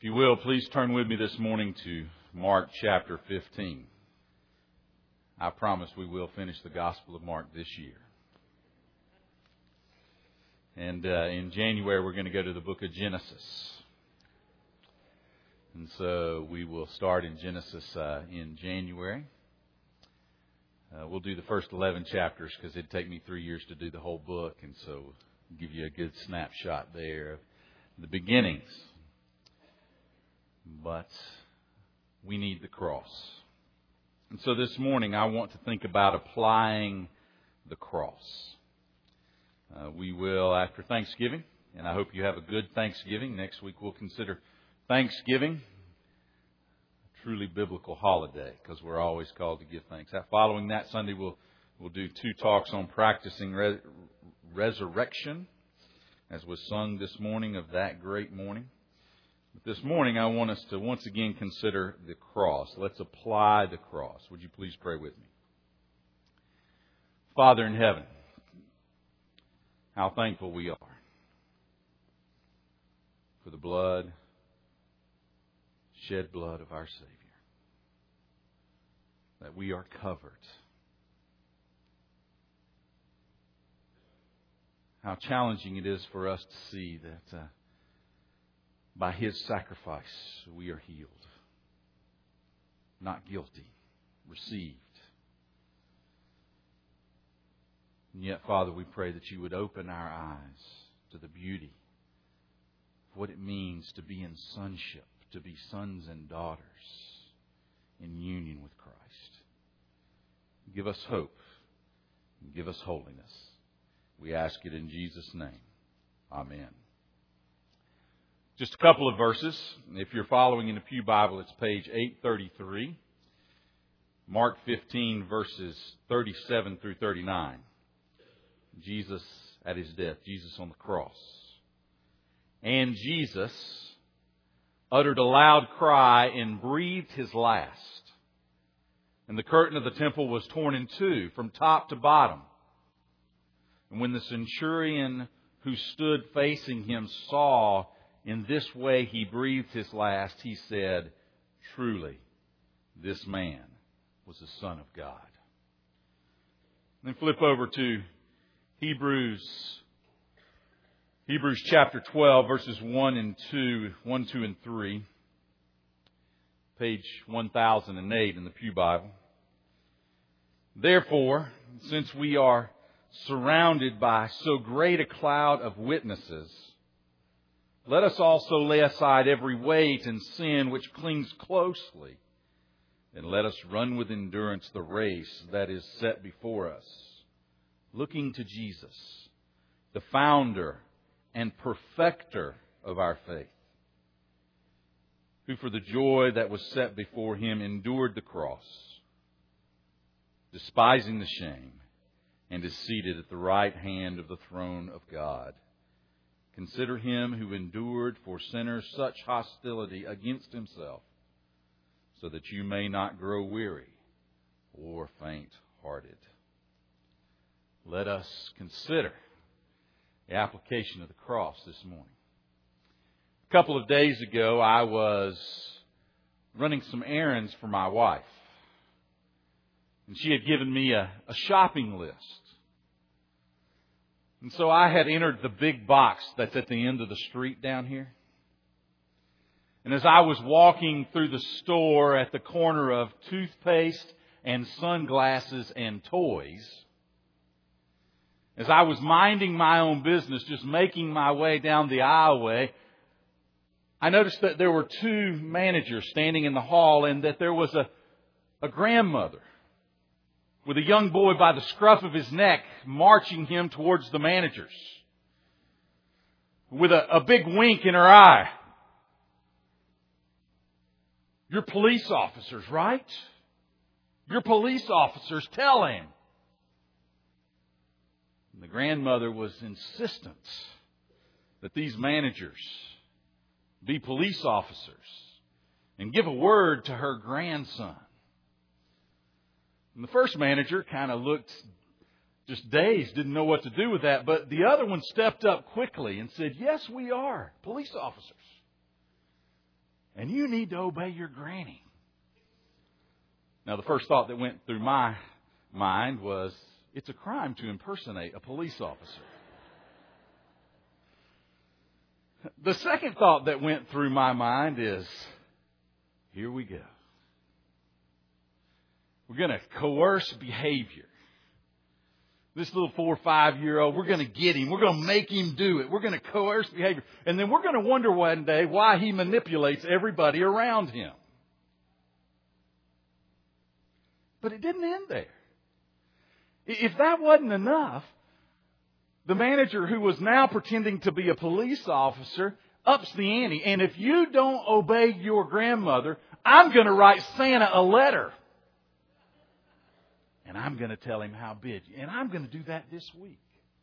If you will, please turn with me this morning to Mark chapter 15. I promise we will finish the Gospel of Mark this year. And in January, we're going to go to the book of Genesis. And so we will start in Genesis in January. We'll do the first 11 chapters because it'd take me 3 years to do the whole book. And so we'll give you a good snapshot there of the beginnings. But we need the cross. And so this morning I want to think about applying the cross. We will after Thanksgiving, and I hope you have a good Thanksgiving. Next week we'll consider Thanksgiving a truly biblical holiday because we're always called to give thanks. Following that Sunday we'll do 2 talks on practicing resurrection, as was sung this morning of that great morning. But this morning I want us to once again consider the cross. Let's apply the cross. Would you please pray with me? Father in heaven, how thankful we are for the blood, shed blood of our Savior, that we are covered. How challenging it is for us to see that by His sacrifice we are healed, not guilty, received. And yet, Father, we pray that You would open our eyes to the beauty of what it means to be in sonship, to be sons and daughters in union with Christ. Give us hope and give us holiness. We ask it in Jesus' name. Amen. Just a couple of verses. If you're following in the Pew Bible, it's page 833. Mark 15, verses 37 through 39. Jesus at His death, Jesus on the cross. And Jesus uttered a loud cry and breathed His last. And the curtain of the temple was torn in two from top to bottom. And when the centurion who stood facing Him saw in this way He breathed His last, he said, "Truly, this man was the Son of God." Then flip over to Hebrews chapter 12, verses 1, 2, and 3. Page 1008 in the Pew Bible. Therefore, since we are surrounded by so great a cloud of witnesses, let us also lay aside every weight and sin which clings closely, and let us run with endurance the race that is set before us, looking to Jesus, the founder and perfecter of our faith, who for the joy that was set before Him endured the cross, despising the shame, and is seated at the right hand of the throne of God. Consider Him who endured for sinners such hostility against Himself, so that you may not grow weary or faint-hearted. Let us consider the application of the cross this morning. A couple of days ago, I was running some errands for my wife. And she had given me a shopping list. And so I had entered the big box that's at the end of the street down here. And as I was walking through the store at the corner of toothpaste and sunglasses and toys, as I was minding my own business, just making my way down the aisleway, I noticed that there were 2 managers standing in the hall and that there was a grandmother with a young boy by the scruff of his neck marching him towards the managers with a big wink in her eye. "You're police officers, right? You're police officers. Tell him." And the grandmother was insistent that these managers be police officers and give a word to her grandson. And the first manager kind of looked just dazed, didn't know what to do with that. But the other one stepped up quickly and said, "Yes, we are police officers." And you need to obey your granny. Now, the first thought that went through my mind was, it's a crime to impersonate a police officer. The second thought that went through my mind is, here we go. We're going to coerce behavior. This little 4 or 5-year-old, we're going to get him. We're going to make him do it. We're going to coerce behavior. And then we're going to wonder one day why he manipulates everybody around him. But it didn't end there. If that wasn't enough, the manager, who was now pretending to be a police officer, ups the ante. And if you don't obey your grandmother, I'm going to write Santa a letter. And I'm going to tell him how big. And I'm going to do that this week.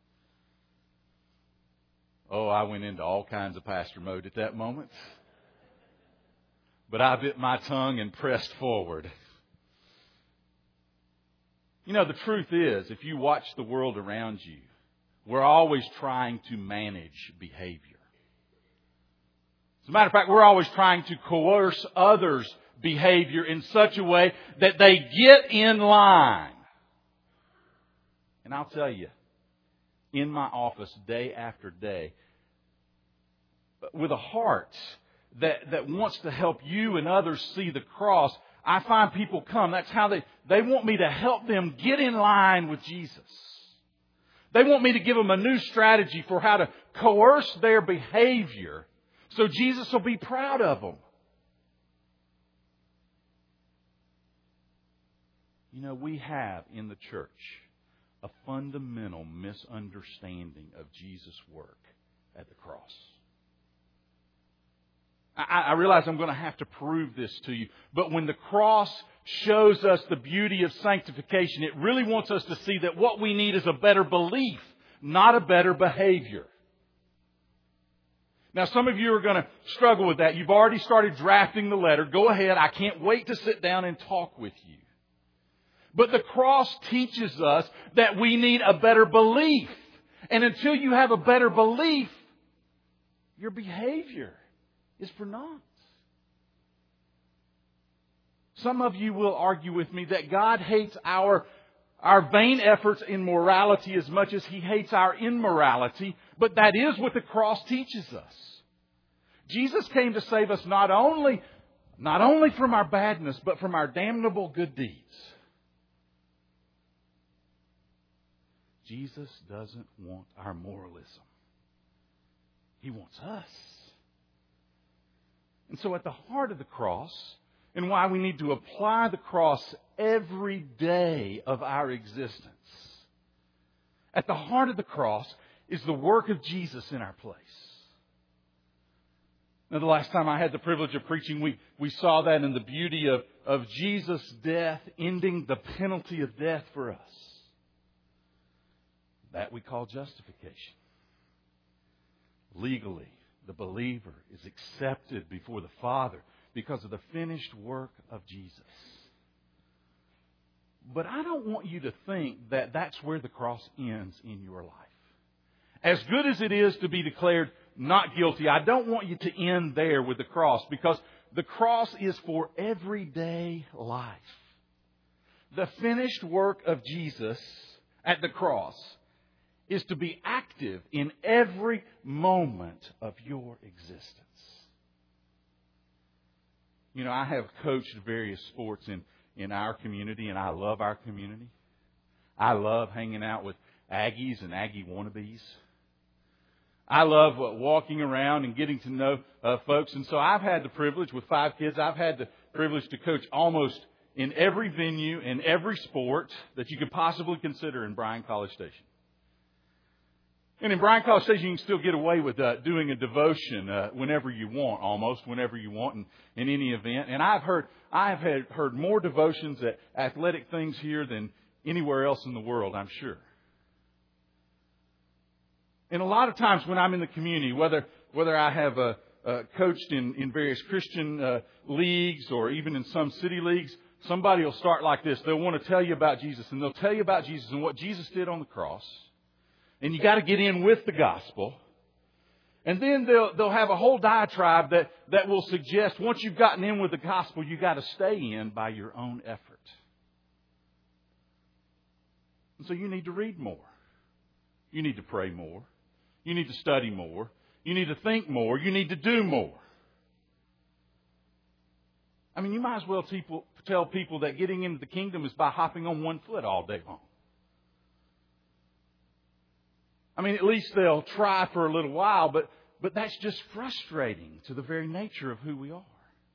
Oh, I went into all kinds of pastor mode at that moment. But I bit my tongue and pressed forward. You know, the truth is, if you watch the world around you, we're always trying to manage behavior. As a matter of fact, we're always trying to coerce others' behavior in such a way that they get in line. And I'll tell you, in my office day after day, with a heart that wants to help you and others see the cross, I find people come. That's how they want me to help them get in line with Jesus. They want me to give them a new strategy for how to coerce their behavior so Jesus will be proud of them. You know, we have in the church a fundamental misunderstanding of Jesus' work at the cross. I realize I'm going to have to prove this to you. But when the cross shows us the beauty of sanctification, it really wants us to see that what we need is a better belief, not a better behavior. Now, some of you are going to struggle with that. You've already started drafting the letter. Go ahead. I can't wait to sit down and talk with you. But the cross teaches us that we need a better belief. And until you have a better belief, your behavior is for naught. Some of you will argue with me that God hates our vain efforts in morality as much as He hates our immorality. But that is what the cross teaches us. Jesus came to save us not only from our badness, but from our damnable good deeds. Jesus doesn't want our moralism. He wants us. And so at the heart of the cross, and why we need to apply the cross every day of our existence, at the heart of the cross is the work of Jesus in our place. Now, the last time I had the privilege of preaching, we saw that in the beauty of Jesus' death, ending the penalty of death for us. That we call justification. Legally, the believer is accepted before the Father because of the finished work of Jesus. But I don't want you to think that that's where the cross ends in your life. As good as it is to be declared not guilty, I don't want you to end there with the cross, because the cross is for everyday life. The finished work of Jesus at the cross is to be active in every moment of your existence. You know, I have coached various sports in our community, and I love our community. I love hanging out with Aggies and Aggie wannabes. I love walking around and getting to know folks. And so I've had the privilege, with 5 kids, I've had the privilege to coach almost in every venue, in every sport that you could possibly consider in Bryan College Station. And in Bryan College Station, you can still get away with doing a devotion whenever you want, almost whenever you want, in any event. And I have heard more devotions at athletic things here than anywhere else in the world, I'm sure. And a lot of times when I'm in the community, whether I have coached in various Christian leagues or even in some city leagues, somebody will start like this. They'll want to tell you about Jesus, and they'll tell you about Jesus and what Jesus did on the cross. And you got to get in with the gospel. And then they'll have a whole diatribe that will suggest once you've gotten in with the gospel, you've got to stay in by your own effort. And so you need to read more. You need to pray more. You need to study more. You need to think more. You need to do more. I mean, you might as well tell people that getting into the kingdom is by hopping on one foot all day long. I mean, at least they'll try for a little while, but that's just frustrating to the very nature of who we are.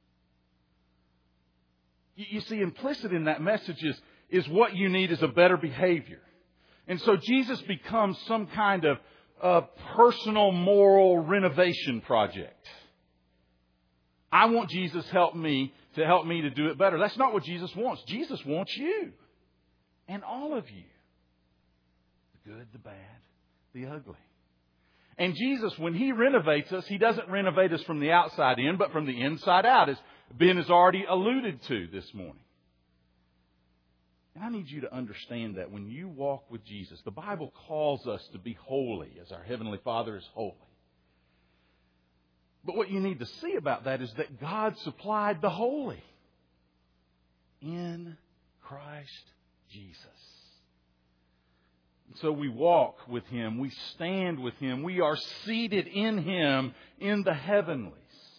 You see, implicit in that message is what you need is a better behavior. And so Jesus becomes some kind of personal moral renovation project. I want Jesus to help me to do it better. That's not what Jesus wants. Jesus wants you and all of you. The good, the bad, the ugly. And Jesus, when He renovates us, He doesn't renovate us from the outside in, but from the inside out, as Ben has already alluded to this morning. And I need you to understand that when you walk with Jesus, the Bible calls us to be holy as our Heavenly Father is holy. But what you need to see about that is that God supplied the holy in Christ Jesus. So we walk with Him, we stand with Him, we are seated in Him in the heavenlies.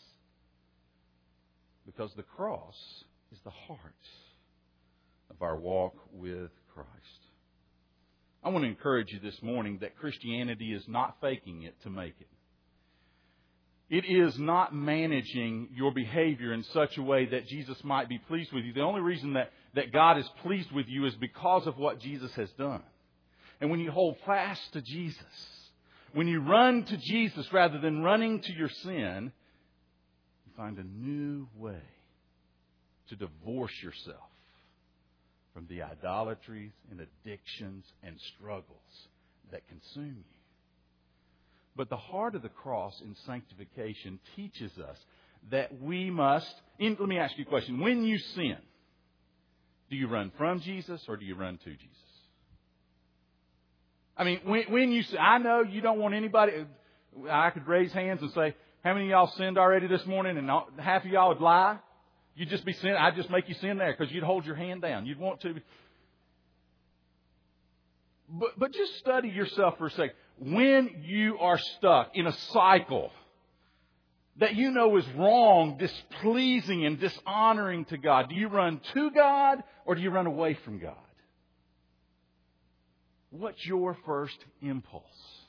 Because the cross is the heart of our walk with Christ. I want to encourage you this morning that Christianity is not faking it to make it. It is not managing your behavior in such a way that Jesus might be pleased with you. The only reason that God is pleased with you is because of what Jesus has done. And when you hold fast to Jesus, when you run to Jesus rather than running to your sin, you find a new way to divorce yourself from the idolatries and addictions and struggles that consume you. But the heart of the cross in sanctification teaches us that we must... Let me ask you a question. When you sin, do you run from Jesus or do you run to Jesus? I mean, when you sin, I know you don't want anybody... I could raise hands and say, how many of y'all sinned already this morning? And half of y'all would lie. You'd just be sin. I'd just make you sin there because you'd hold your hand down. You'd want to... But just study yourself for a second. When you are stuck in a cycle that you know is wrong, displeasing and dishonoring to God, do you run to God or do you run away from God? What's your first impulse?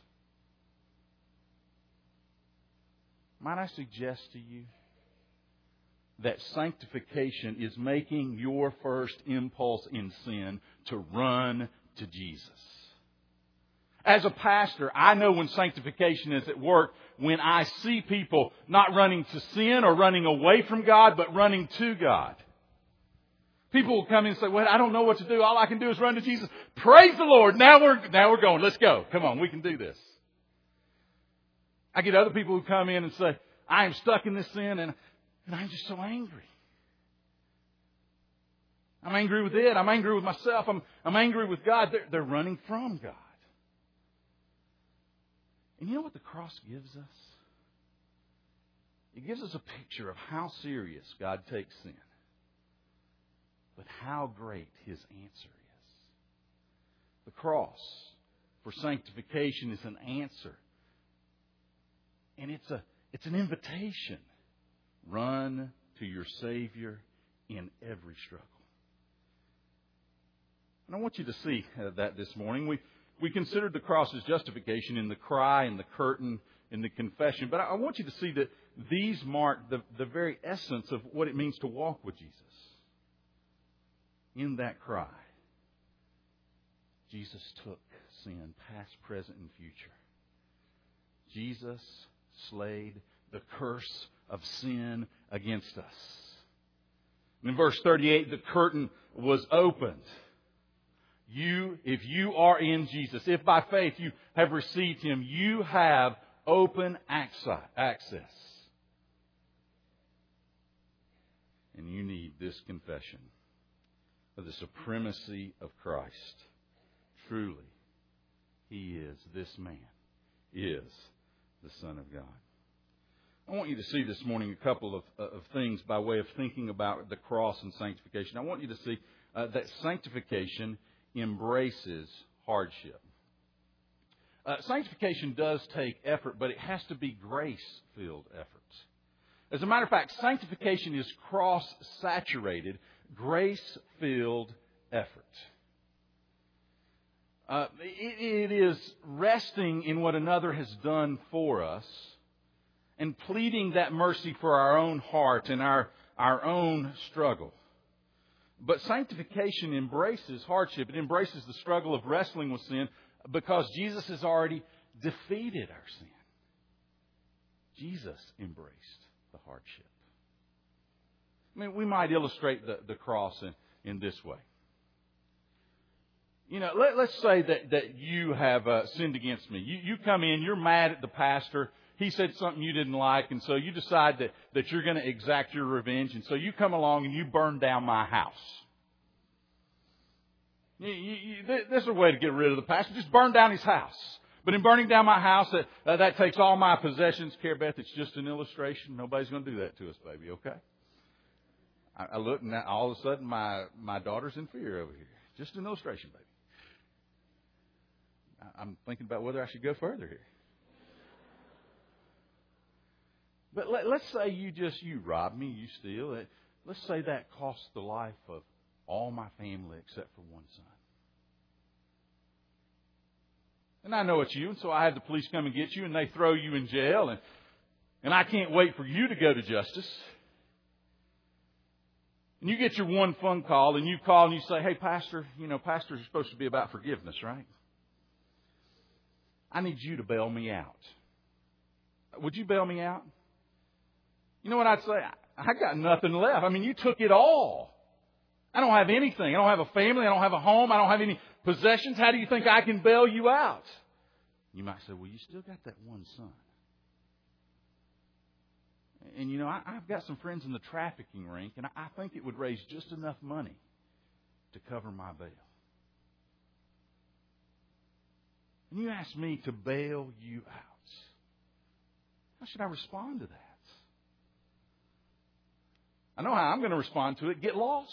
Might I suggest to you that sanctification is making your first impulse in sin to run to Jesus. As a pastor, I know when sanctification is at work, when I see people not running to sin or running away from God, but running to God. People will come in and say, well, I don't know what to do. All I can do is run to Jesus. Praise the Lord. Now we're going. Let's go. Come on, we can do this. I get other people who come in and say, I am stuck in this sin and I'm just so angry. I'm angry with it. I'm angry with myself. I'm angry with God. They're running from God. And you know what the cross gives us? It gives us a picture of how serious God takes sin, but how great His answer is. The cross for sanctification is an answer. And it's an invitation. Run to your Savior in every struggle. And I want you to see that this morning. We considered the cross as justification in the cry and the curtain and the confession. But I want you to see that these mark the very essence of what it means to walk with Jesus. In that cry, Jesus took sin, past, present, and future. Jesus slayed the curse of sin against us. In verse 38, the curtain was opened. If you are in Jesus, if by faith you have received Him, you have open access. And you need this confession of the supremacy of Christ. Truly, this man is the Son of God. I want you to see this morning a couple of things by way of thinking about the cross and sanctification. I want you to see that sanctification embraces hardship. Sanctification does take effort, but it has to be grace-filled effort. As a matter of fact, sanctification is cross-saturated, grace-filled effort. It is resting in what another has done for us and pleading that mercy for our own heart and our own struggle. But sanctification embraces hardship. It embraces the struggle of wrestling with sin because Jesus has already defeated our sin. Jesus embraced the hardship. I mean, we might illustrate the cross in this way. You know, let's say that you have sinned against me. You come in, you're mad at the pastor. He said something you didn't like, and so you decide that you're going to exact your revenge. And so you come along and you burn down my house. There's a way to get rid of the pastor. Just burn down his house. But in burning down my house, that takes all my possessions. Care, Beth, it's just an illustration. Nobody's going to do that to us, baby, okay? I look, and all of a sudden my daughter's in fear over here. Just an illustration, baby. I'm thinking about whether I should go further here. But let's say you rob me, you steal. Let's say that costs the life of all my family except for one son. And I know it's you, and so I have the police come and get you, and they throw you in jail, and I can't wait for you to go to justice. And you get your one phone call, and you call and you say, hey, Pastor, pastors are supposed to be about forgiveness, right? I need you to bail me out. Would you bail me out? You know what I'd say? I got nothing left. I mean, you took it all. I don't have anything. I don't have a family. I don't have a home. I don't have any possessions. How do you think I can bail you out? You might say, well, you still got that one son. And, I've got some friends in the trafficking rink, and I think it would raise just enough money to cover my bail. And you ask me to bail you out. How should I respond to that? I know how I'm going to respond to it. Get lost.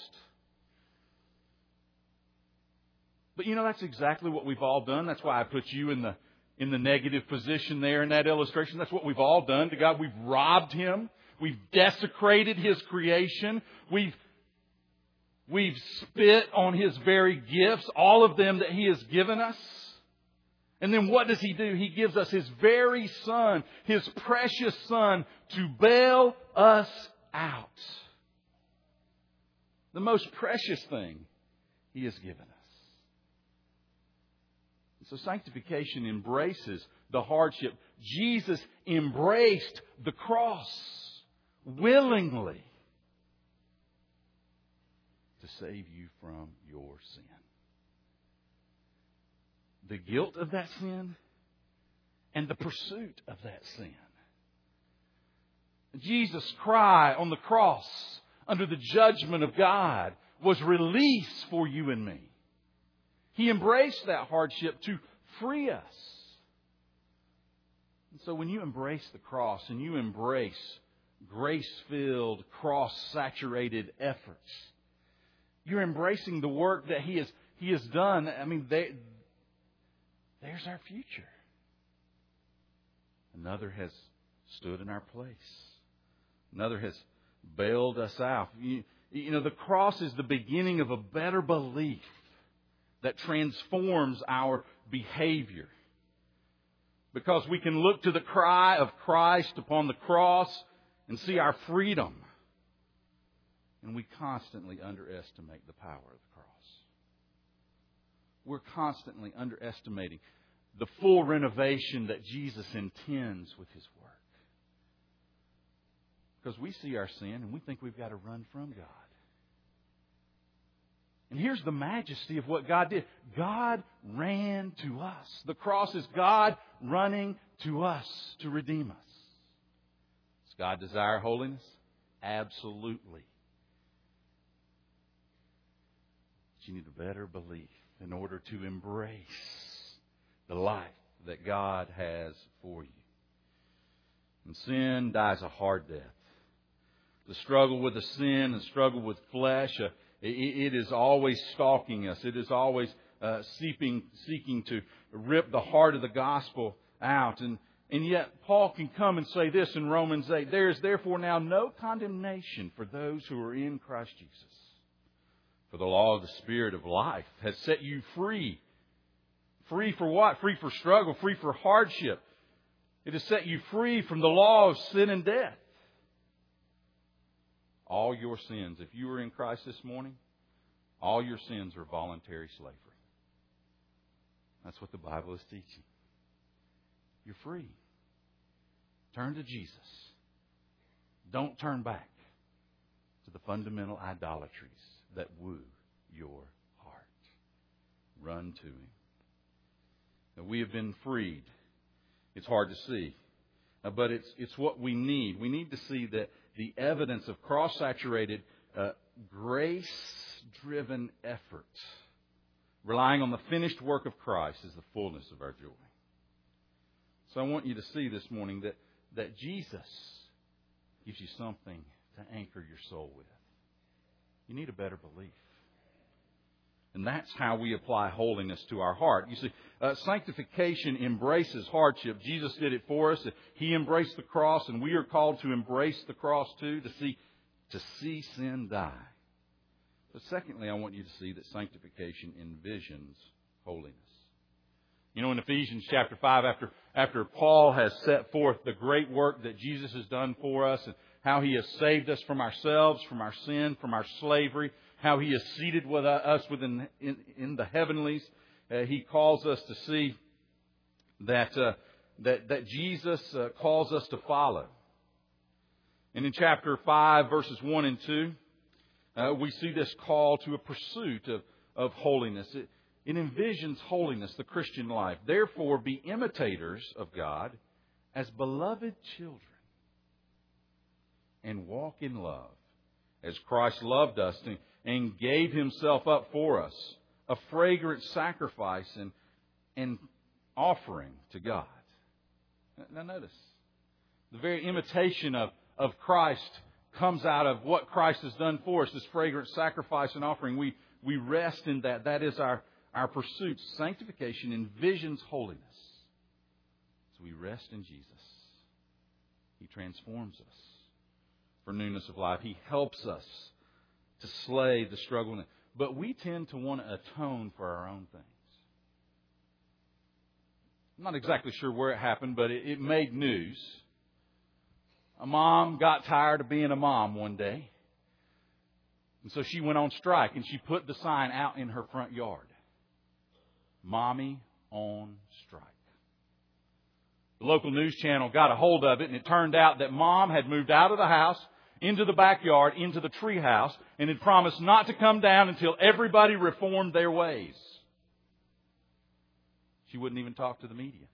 But that's exactly what we've all done. That's why I put you in the negative position there in that illustration. That's what we've all done to God. We've robbed Him. We've desecrated His creation. We've spit on His very gifts, all of them that He has given us. And then what does He do? He gives us His very Son, His precious Son, to bail us out. The most precious thing He has given us. So sanctification embraces the hardship. Jesus embraced the cross willingly to save you from your sin. The guilt of that sin and the pursuit of that sin. Jesus' cry on the cross under the judgment of God was release for you and me. He embraced that hardship to free us. And so when you embrace the cross and you embrace grace-filled, cross-saturated efforts, you're embracing the work that He has done. I mean, there's our future. Another has stood in our place. Another has bailed us out. The cross is the beginning of a better belief that transforms our behavior. Because we can look to the cry of Christ upon the cross and see our freedom. And we constantly underestimate the power of the cross. We're constantly underestimating the full renovation that Jesus intends with His work. Because we see our sin and we think we've got to run from God. And here's the majesty of what God did. God ran to us. The cross is God running to us to redeem us. Does God desire holiness? Absolutely. But you need a better belief in order to embrace the life that God has for you. And sin dies a hard death. The struggle with the sin and struggle with flesh, it is always stalking us. It is always seeking to rip the heart of the gospel out. And yet Paul can come and say this in Romans 8, there is therefore now no condemnation for those who are in Christ Jesus. For the law of the Spirit of life has set you free. Free for what? Free for struggle, free for hardship. It has set you free from the law of sin and death. All your sins, if you are in Christ this morning, all your sins are voluntary slavery. That's what the Bible is teaching. You're free. Turn to Jesus. Don't turn back to the fundamental idolatries that woo your heart. Run to Him. Now, we have been freed. It's hard to see, but it's what we need. We need to see that the evidence of cross-saturated, grace-driven effort, relying on the finished work of Christ, is the fullness of our joy. So I want you to see this morning that Jesus gives you something to anchor your soul with. You need a better belief. And that's how we apply holiness to our heart. You see, sanctification embraces hardship. Jesus did it for us. He embraced the cross, and we are called to embrace the cross too, to see sin die. But secondly, I want you to see that sanctification envisions holiness. You know, in Ephesians chapter 5, after Paul has set forth the great work that Jesus has done for us and how He has saved us from ourselves, from our sin, from our slavery, how He is seated with us in the heavenlies, He calls us to see that Jesus calls us to follow. And in chapter 5, verses 1 and 2, we see this call to a pursuit of holiness. It envisions holiness, the Christian life. Therefore, be imitators of God as beloved children and walk in love as Christ loved us and gave Himself up for us, a fragrant sacrifice and offering to God. Now notice, the very imitation of Christ comes out of what Christ has done for us, this fragrant sacrifice and offering. We rest in that. That is our pursuit. Sanctification envisions holiness. So we rest in Jesus. He transforms us for newness of life. He helps us to slay the struggle. But we tend to want to atone for our own things. I'm not exactly sure where it happened, but it made news. A mom got tired of being a mom one day. And so she went on strike and she put the sign out in her front yard. Mommy on strike. The local news channel got a hold of it, and it turned out that Mom had moved out of the house, into the backyard, into the tree house, and had promised not to come down until everybody reformed their ways. She wouldn't even talk to the media.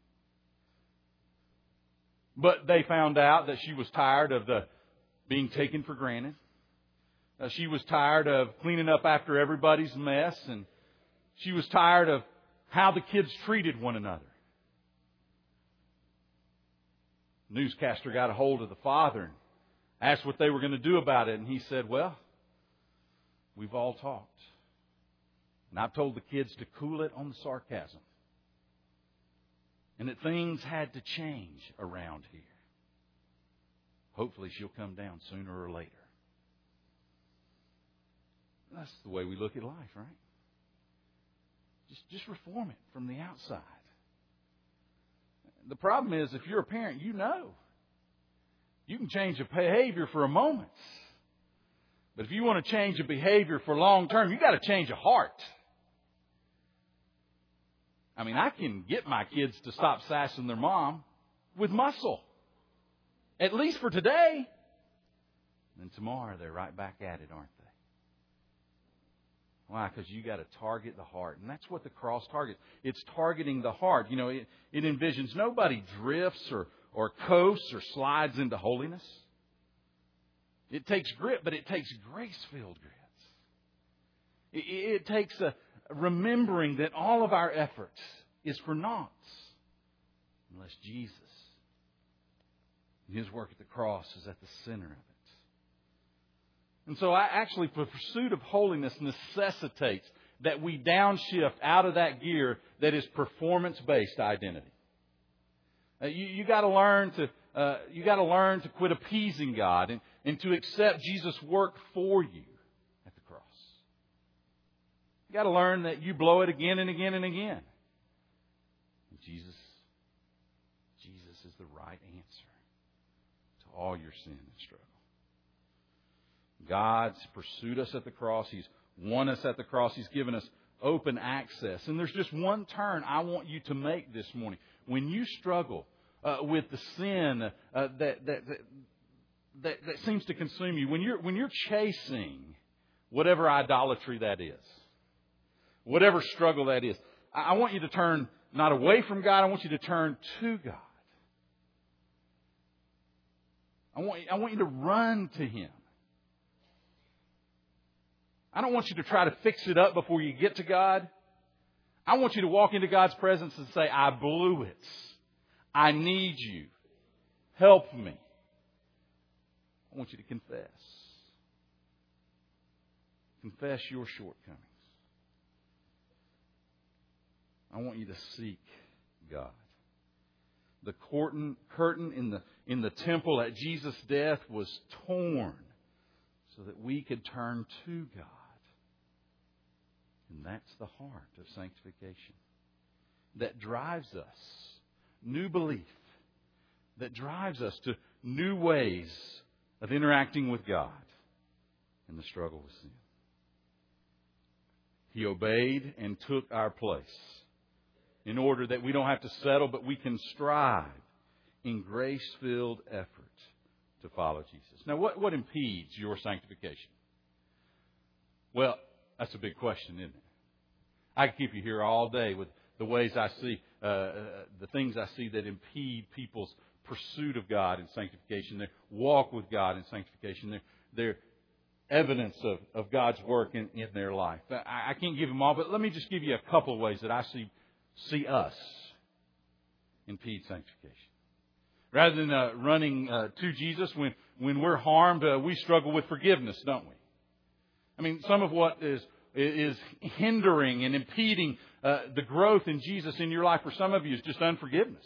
But they found out that she was tired of being taken for granted. She was tired of cleaning up after everybody's mess, and she was tired of how the kids treated one another. The newscaster got a hold of the father and asked what they were going to do about it. And he said, well, we've all talked. And I've told the kids to cool it on the sarcasm. And that things had to change around here. Hopefully she'll come down sooner or later. That's the way we look at life, right? Just reform it from the outside. The problem is, if you're a parent, you know. You can change a behavior for a moment. But if you want to change a behavior for long term, you've got to change a heart. I mean, I can get my kids to stop sassing their mom with muscle. At least for today. And tomorrow they're right back at it, aren't they? Why? Because you got to target the heart. And that's what the cross targets. It's targeting the heart. You know, it envisions nobody drifts or coasts or slides into holiness. It takes grit, but it takes grace-filled grits. It takes a remembering that all of our efforts is for naught unless Jesus And His work at the cross is at the center of it. And so the pursuit of holiness necessitates that we downshift out of that gear that is performance-based identity. You got to learn to quit appeasing God and to accept Jesus' work for you at the cross. You got to learn that you blow it again and again and again. Jesus is the right answer to all your sin and struggle. God's pursued us at the cross. He's won us at the cross. He's given us open access. And there's just one turn I want you to make this morning. When you struggle with the sin that seems to consume you, when you're chasing whatever idolatry that is, whatever struggle that is, I want you to turn not away from God. I want you to turn to God. I want you to run to Him. I don't want you to try to fix it up before you get to God. I want you to walk into God's presence and say, I blew it. I need you. Help me. I want you to confess. Confess your shortcomings. I want you to seek God. The curtain in the temple at Jesus' death was torn so that we could turn to God. And that's the heart of sanctification. That drives us, new belief, that drives us to new ways of interacting with God in the struggle with sin. He obeyed and took our place in order that we don't have to settle, but we can strive in grace-filled effort to follow Jesus. Now, what impedes your sanctification? Well, that's a big question, isn't it? I could keep you here all day with the ways I see, the things I see that impede people's pursuit of God in sanctification, their walk with God in sanctification, their evidence of God's work in their life. I can't give them all, but let me just give you a couple of ways that I see us impede sanctification. Rather than running to Jesus when we're harmed, we struggle with forgiveness, don't we? I mean, some of what is hindering and impeding the growth in Jesus in your life for some of you is just unforgiveness.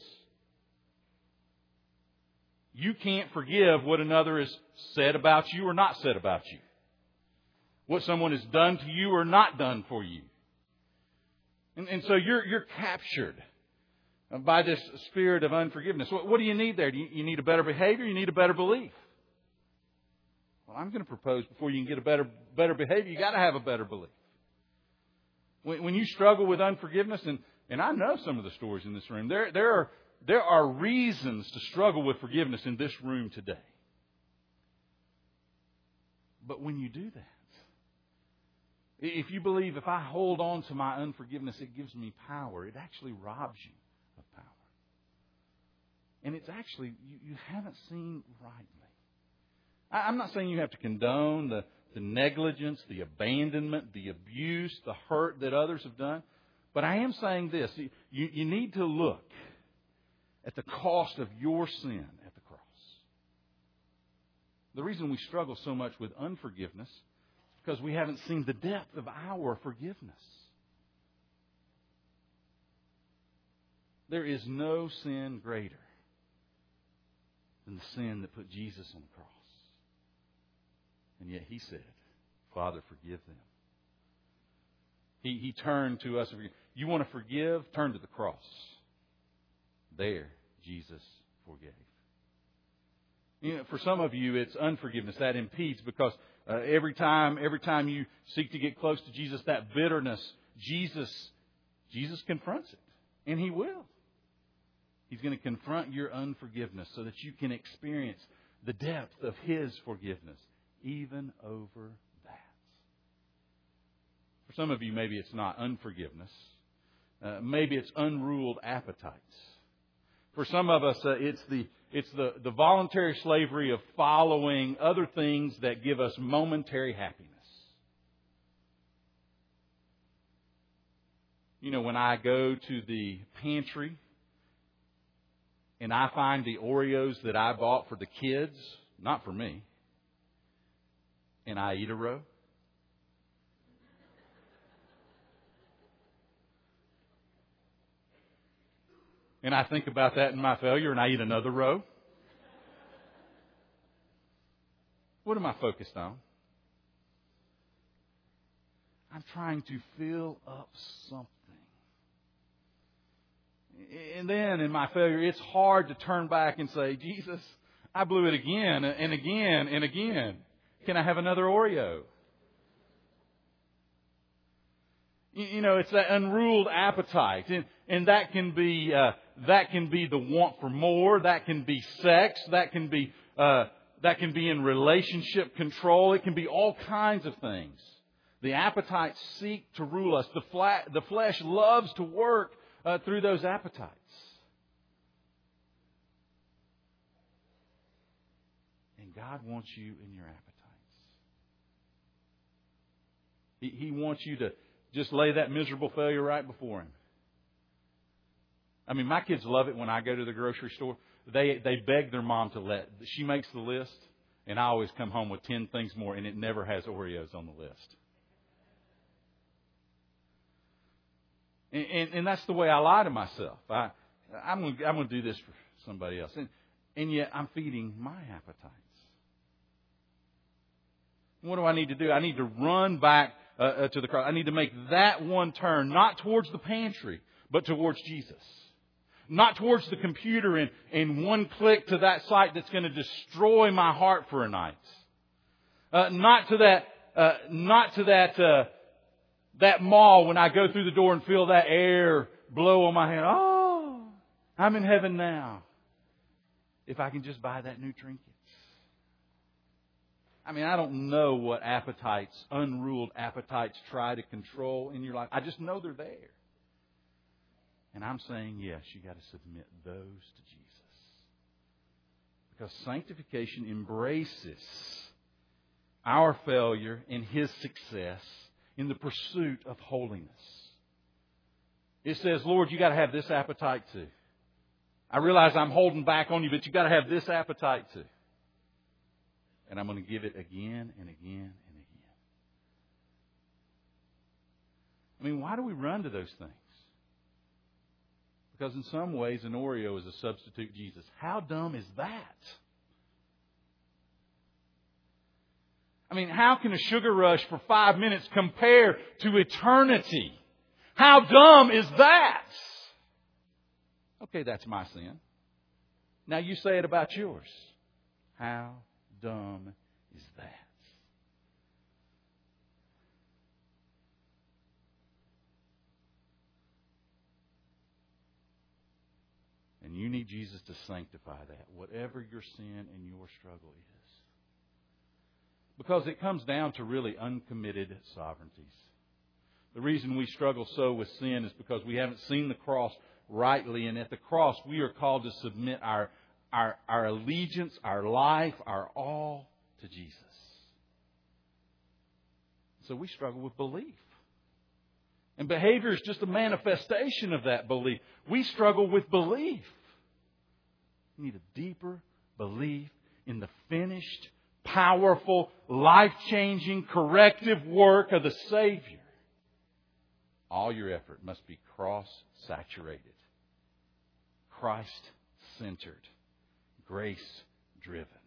You can't forgive what another has said about you or not said about you. What someone has done to you or not done for you. And so you're captured by this spirit of unforgiveness. What do you need there? Do you need a better behavior? You need a better belief. Well, I'm going to propose before you can get a better behavior, you got to have a better belief. When you struggle with unforgiveness, and I know some of the stories in this room, there are reasons to struggle with forgiveness in this room today. But when you do that, if you believe if I hold on to my unforgiveness, it gives me power, it actually robs you of power. And it's actually, you haven't seen rightly. I'm not saying you have to condone the negligence, the abandonment, the abuse, the hurt that others have done. But I am saying this. You need to look at the cost of your sin at the cross. The reason we struggle so much with unforgiveness is because we haven't seen the depth of our forgiveness. There is no sin greater than the sin that put Jesus on the cross. And yet He said, Father, forgive them. He turned to us. You want to forgive? Turn to the cross. There, Jesus forgave. You know, for some of you, it's unforgiveness that impedes because every time you seek to get close to Jesus, that bitterness, Jesus confronts it. And He will. He's going to confront your unforgiveness so that you can experience the depth of His forgiveness, even over that. For some of you, maybe it's not unforgiveness. Maybe it's unruled appetites. For some of us, it's the voluntary slavery of following other things that give us momentary happiness. You know, when I go to the pantry and I find the Oreos that I bought for the kids, not for me, and I eat a row? And I think about that in my failure and I eat another row? What am I focused on? I'm trying to fill up something. And then in my failure, it's hard to turn back and say, Jesus, I blew it again and again and again. Can I have another Oreo? You know, it's that unruled appetite. And that can be the want for more. That can be sex. That can be in relationship control. It can be all kinds of things. The appetites seek to rule us. The flesh loves to work through those appetites. And God wants you in your appetites. He wants you to just lay that miserable failure right before Him. I mean, my kids love it when I go to the grocery store. They beg their mom to she makes the list, and I always come home with 10 things more, and it never has Oreos on the list. And that's the way I lie to myself. I'm going to do this for somebody else. And yet I'm feeding my appetites. What do I need to do? I need to run back to the cross. I need to make that one turn, not towards the pantry, but towards Jesus. Not towards the computer and one click to that site that's going to destroy my heart for a night. Not to that mall when I go through the door and feel that air blow on my hand. Oh, I'm in heaven now. If I can just buy that new trinket. I mean, I don't know what appetites, unruled appetites, try to control in your life. I just know they're there. And I'm saying, yes, you got to submit those to Jesus. Because sanctification embraces our failure and His success in the pursuit of holiness. It says, Lord, you got to have this appetite too. I realize I'm holding back on you, but you got to have this appetite too. And I'm going to give it again and again and again. I mean, why do we run to those things? Because in some ways, an Oreo is a substitute Jesus. How dumb is that? I mean, how can a sugar rush for 5 minutes compare to eternity? How dumb is that? Okay, that's my sin. Now you say it about yours. How dumb is that? And you need Jesus to sanctify that, whatever your sin and your struggle is. Because it comes down to really uncommitted sovereignties. The reason we struggle so with sin is because we haven't seen the cross rightly. And at the cross, we are called to submit our allegiance, our life, our all to Jesus. So we struggle with belief. And behavior is just a manifestation of that belief. We struggle with belief. We need a deeper belief in the finished, powerful, life-changing, corrective work of the Savior. All your effort must be cross-saturated, Christ-centered, grace-driven.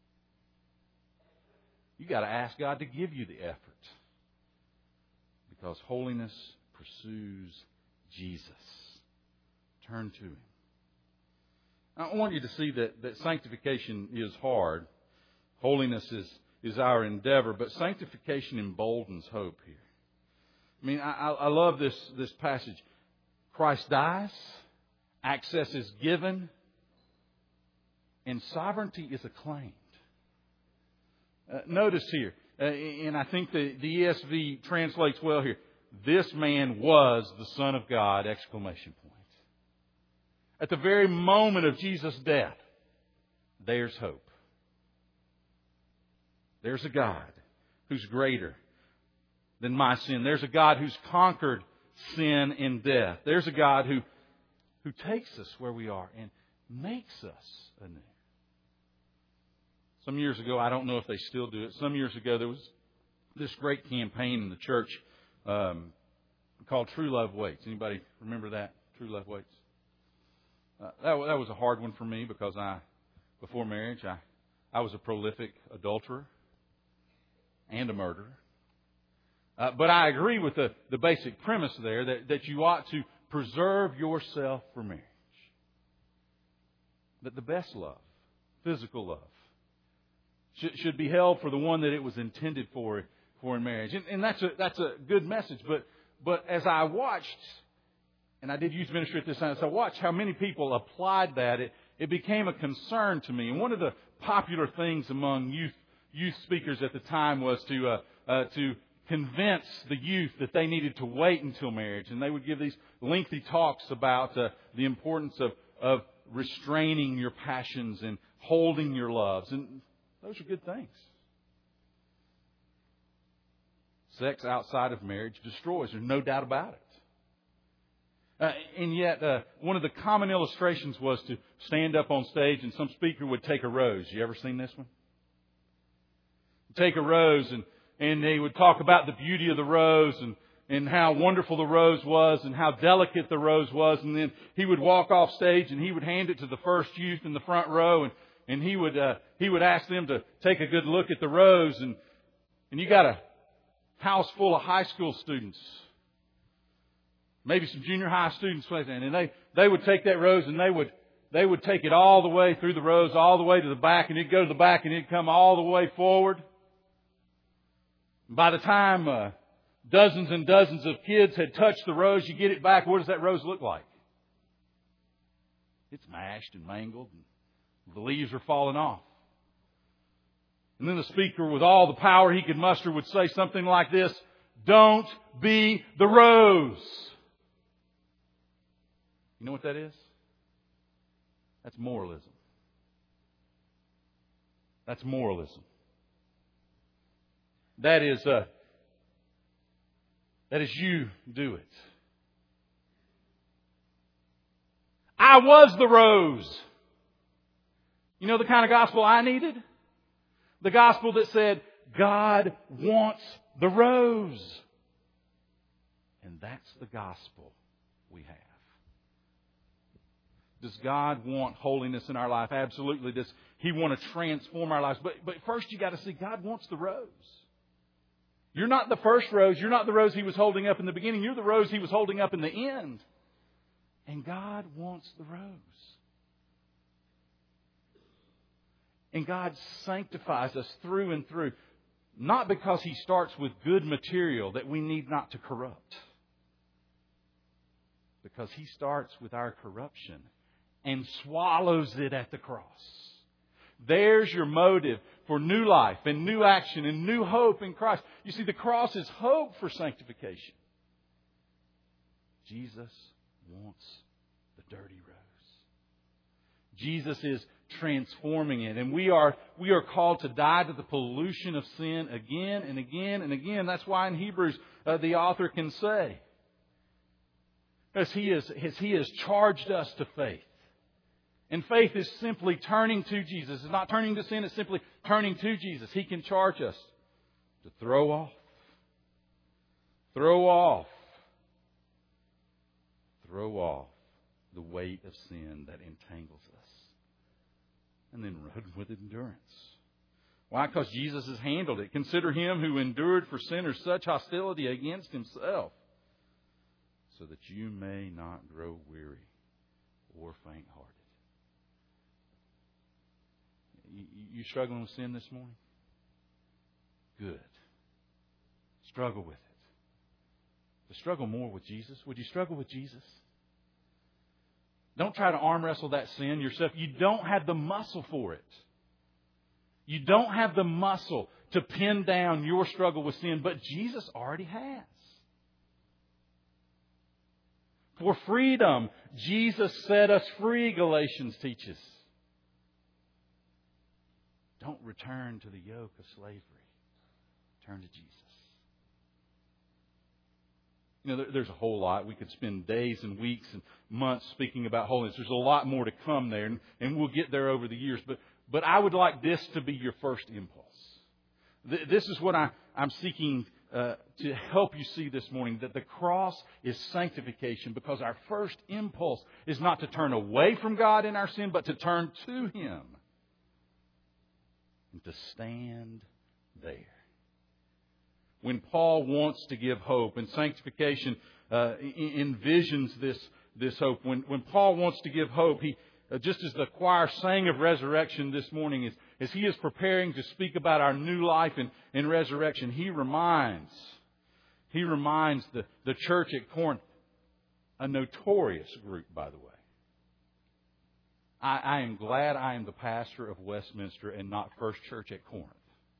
You got to ask God to give you the effort. Because holiness pursues Jesus. Turn to Him. I want you to see that sanctification is hard. Holiness is our endeavor. But sanctification emboldens hope here. I mean, I love this passage. Christ dies. Access is given. And sovereignty is acclaimed. Notice here. And I think the ESV translates well here. This man was the Son of God! Exclamation point. At the very moment of Jesus' death, there's hope. There's a God who's greater than my sin. There's a God who's conquered sin and death. There's a God who takes us where we are and makes us anew. Some years ago, I don't know if they still do it. Some years ago, there was this great campaign in the church called True Love Waits. Anybody remember that? True Love Waits. That was a hard one for me because before marriage, I was a prolific adulterer and a murderer. But I agree with the basic premise there that you ought to preserve yourself for marriage. That the best love, physical love, should be held for the one that it was intended for in marriage. And that's a good message. But as I watched, and I did youth ministry at this time, as I watched how many people applied that, it became a concern to me. And one of the popular things among youth speakers at the time was to convince the youth that they needed to wait until marriage. And they would give these lengthy talks about the importance of restraining your passions and holding your loves. And those are good things. Sex outside of marriage destroys. There's no doubt about it. And yet, one of the common illustrations was to stand up on stage and some speaker would take a rose. You ever seen this one? Take a rose and they would talk about the beauty of the rose and how wonderful the rose was and how delicate the rose was. And then he would walk off stage and he would hand it to the first youth in the front row and he would ask them to take a good look at the rose. And you got a house full of high school students, maybe some junior high students, and they would take that rose and they would take it all the way through the rows, all the way to the back, and it'd go to the back and it'd come all the way forward. By the time dozens and dozens of kids had touched the rose, you get it back, what does that rose look like? It's mashed and mangled, and the leaves are falling off. And then the speaker, with all the power he could muster, would say something like this: "Don't be the rose." You know what that is? That's moralism. That's moralism. That is you do it. I was the rose. You know the kind of gospel I needed? The gospel that said, God wants the rose. And that's the gospel we have. Does God want holiness in our life? Absolutely. Does He want to transform our lives? But first you got to see God wants the rose. You're not the first rose. You're not the rose He was holding up in the beginning. You're the rose He was holding up in the end. And God wants the rose. And God sanctifies us through and through. Not because He starts with good material that we need not to corrupt. Because He starts with our corruption and swallows it at the cross. There's your motive for new life and new action and new hope in Christ. You see, the cross is hope for sanctification. Jesus wants the dirty rose. Jesus is transforming it. And we are called to die to the pollution of sin again and again and again. That's why in Hebrews the author can say, as He has charged us to faith. And faith is simply turning to Jesus. It's not turning to sin, it's simply turning to Jesus. He can charge us to throw off the weight of sin that entangles us. And then run with endurance. Why? Because Jesus has handled it. Consider Him who endured for sinners such hostility against Himself, so that you may not grow weary or faint-hearted. You struggling with sin this morning? Good. Struggle with it. But struggle more with Jesus. Would you struggle with Jesus? Don't try to arm wrestle that sin yourself. You don't have the muscle for it. You don't have the muscle to pin down your struggle with sin, but Jesus already has. For freedom, Jesus set us free, Galatians teaches. Don't return to the yoke of slavery. Turn to Jesus. You know, there's a whole lot. We could spend days and weeks and months speaking about holiness. There's a lot more to come there, and we'll get there over the years. But I would like this to be your first impulse. This is what I'm seeking to help you see this morning, that the cross is sanctification, because our first impulse is not to turn away from God in our sin, but to turn to Him and to stand there. When Paul wants to give hope, and sanctification envisions this hope. When Paul wants to give hope, he just as the choir sang of resurrection this morning, as he is preparing to speak about our new life in resurrection, he reminds the church at Corinth, a notorious group, by the way. I am glad I am the pastor of Westminster and not First Church at Corinth.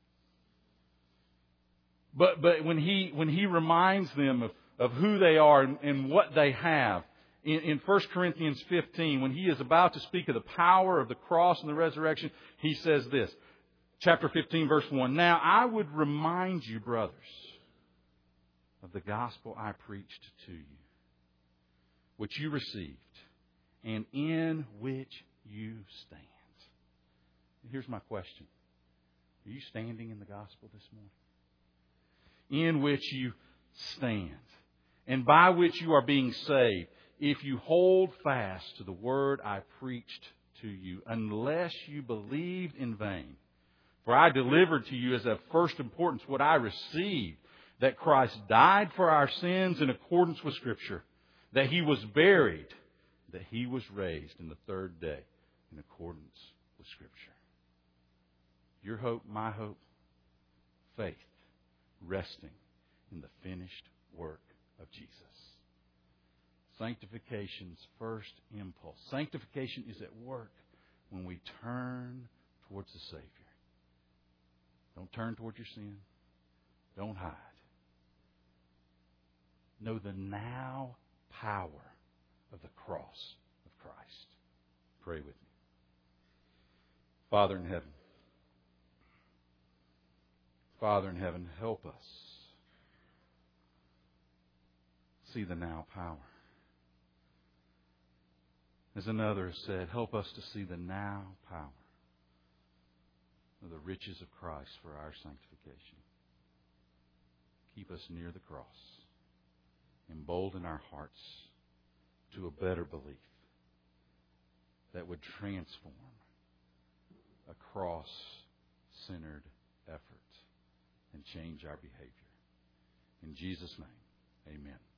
But when he reminds them of who they are and what they have, in 1 Corinthians 15, when he is about to speak of the power of the cross and the resurrection, he says this, chapter 15, verse 1, "Now I would remind you, brothers, of the gospel I preached to you, which you received, and in which you stand." Here's my question. Are you standing in the gospel this morning? In which you stand, and by which you are being saved, if you hold fast to the word I preached to you, unless you believed in vain. For I delivered to you as of first importance what I received, that Christ died for our sins in accordance with Scripture, that He was buried, that He was raised in the third day in accordance with Scripture. Your hope, my hope, faith, resting in the finished work of Jesus. Sanctification's first impulse. Sanctification is at work when we turn towards the Savior. Don't turn towards your sin. Don't hide. Know the now power of the cross of Christ. Pray with me. Father in heaven, help us see the now power. As another has said, help us to see the now power of the riches of Christ for our sanctification. Keep us near the cross. Embolden our hearts to a better belief that would transform a cross-centered effort and change our behavior. In Jesus' name, amen.